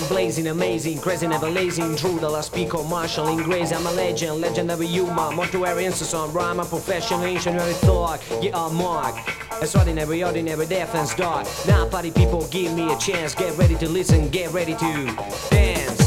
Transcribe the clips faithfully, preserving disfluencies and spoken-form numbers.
blazing, amazing, crazy, never lazy. True, the last speak of Marshall in Grace. I'm a legend, legendary human, mortuary incessant, rhyme, a professional, ancient thought. Yeah, I'm Mark. Extraordinary, ordinary, death and start. Now, party people, give me a chance. Get ready to listen, get ready to dance.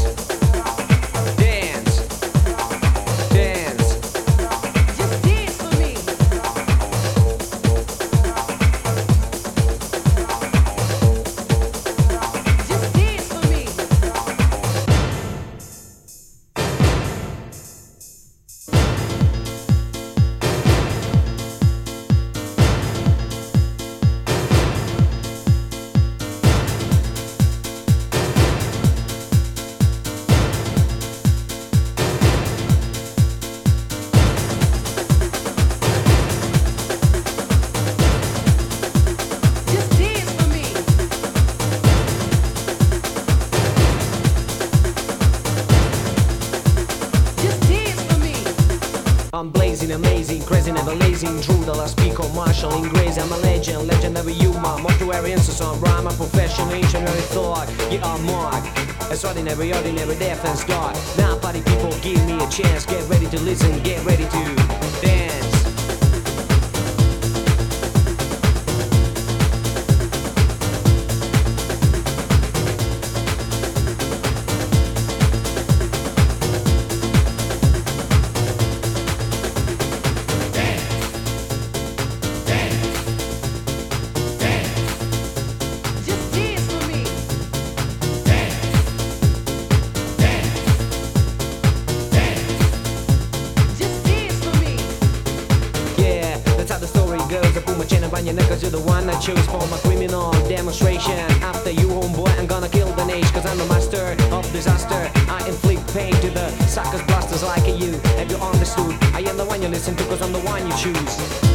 I'm blazing, amazing, crazy, never lazy. True, the last speak of Marshall in Grace. I'm a legend, legendary human, mortuary incessant, rhyme, a professional, ancient thought. Yeah, I'm Mark. Extraordinary, ordinary, death and start. Now, party people, give me a chance. Get ready to listen, get ready to dance. Girls, I put my chin up on your neck cause you're the one I choose for my criminal demonstration. After you, homeboy, I'm gonna kill the nation cause I'm the master of disaster. I inflict pain to the suckers, blasters like you. Have you understood? I am the one you listen to cause I'm the one you choose.